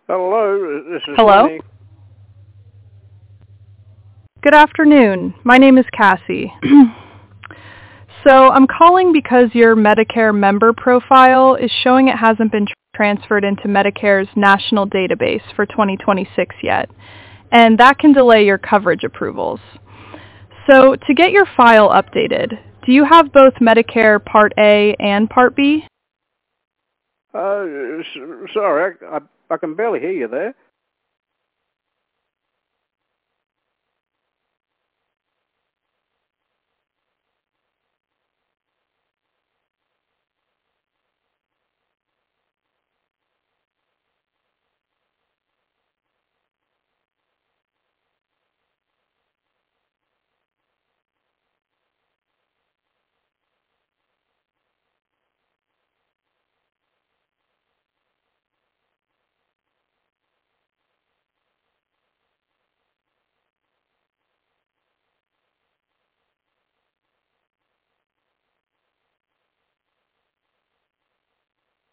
Hello, this is Hello? Lenny. Good afternoon. My name is Cassie. So I'm calling because your Medicare member profile is showing it hasn't been transferred into Medicare's national database for 2026 yet, and that can delay your coverage approvals. So to get your file updated, do you have both Medicare Part A and Part B? Sorry, I can barely hear you there.